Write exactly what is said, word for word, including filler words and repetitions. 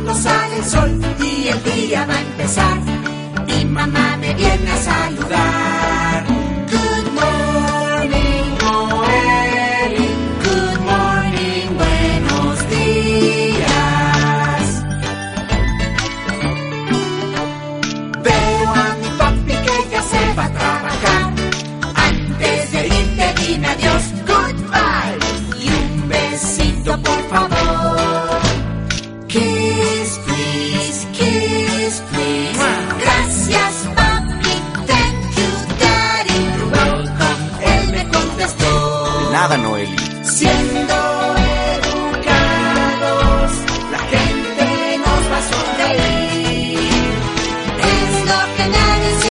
cuando sale el sol y el día va a empezar. Mi mamá me viene a saludar. Good morning, Noeli. Good morning, buenos días. Veo a mi papi que ya se va a trabajar. Antes de irte dime adiós, goodbye. Y un besito por favor. Kiss, please, kiss, please. Gracias, papi, thank you, daddy. You're welcome, él me contestó. De nada, Noeli. Siempre